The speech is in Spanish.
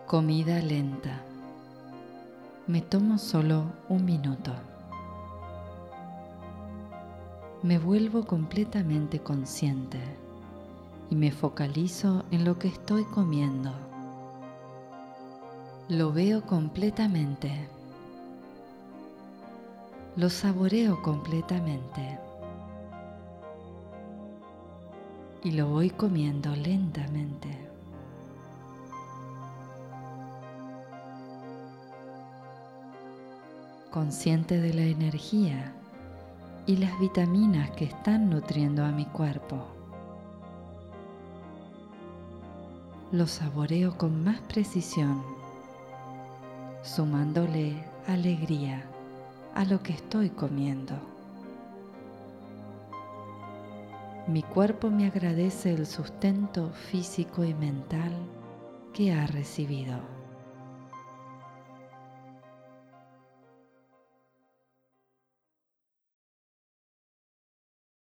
Comida lenta. Me tomo solo un minuto. Me vuelvo completamente consciente y me focalizo en lo que estoy comiendo. Lo veo completamente. Lo saboreo completamente. Y lo voy comiendo lentamente. Consciente de la energía y las vitaminas que están nutriendo a mi cuerpo. Lo saboreo con más precisión, sumándole alegría a lo que estoy comiendo. Mi cuerpo me agradece el sustento físico y mental que ha recibido.